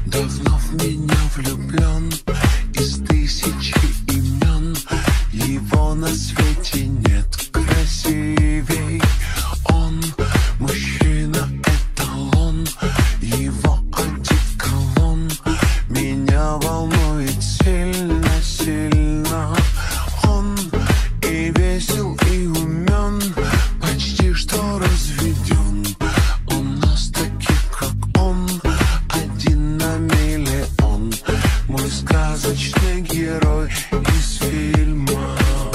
давно в меня влюблен. Из тысячи имен его на свете нет красивей. Он мужчина, эталон, его одеколон меня волнует сильно-сильно. Он и весел, и умен, почти что разведен. У нас таких, как он, один на миллион. Мой сказочный герой из фильма.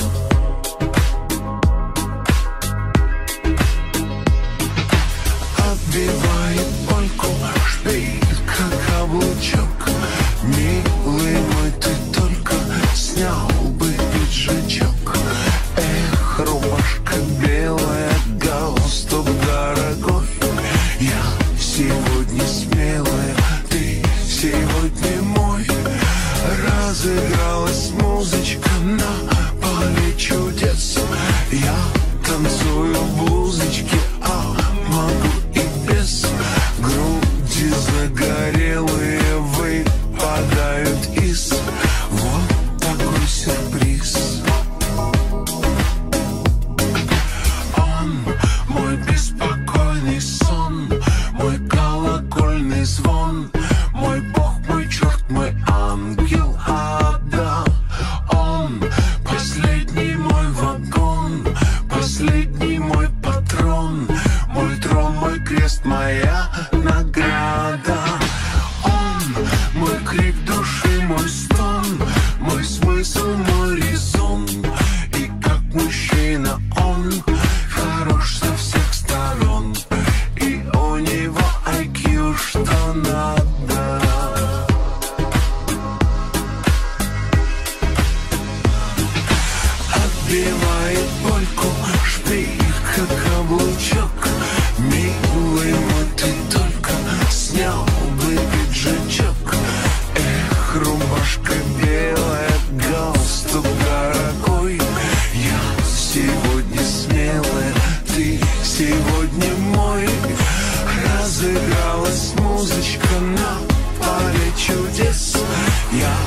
Отбивает польку, шпиль, как каблучок. Милый мой, ты только снял бы пиджачок. Эх, рубашка белая, галстук дорогой. Я сегодня смелая, ты сегодня мой. Разыгралась музычка на поле чудес. Я танцую в блузочке, а могу и без. Груди загорелые выпадают из. Вот такой сюрприз. Он мой беспокойный сон, мой колокольный звон, мой бог, мой черт, мой ангел ада. Он последний мой вагон, последний мой патрон, мой трон, мой крест, моя награда. Он мой крик души, мой стон, мой смысл, мой резон. И как мужчина он хорош со всех сторон. И у него IQ что надо. Отбивает польку, шпиль, как каблучок. Милый мой, ты только снял бы пиджачок. Эх, рубашка белая, галстук дорогой. Я сегодня смелая, ты сегодня мой. Разыгралась музычка на поле чудес. Я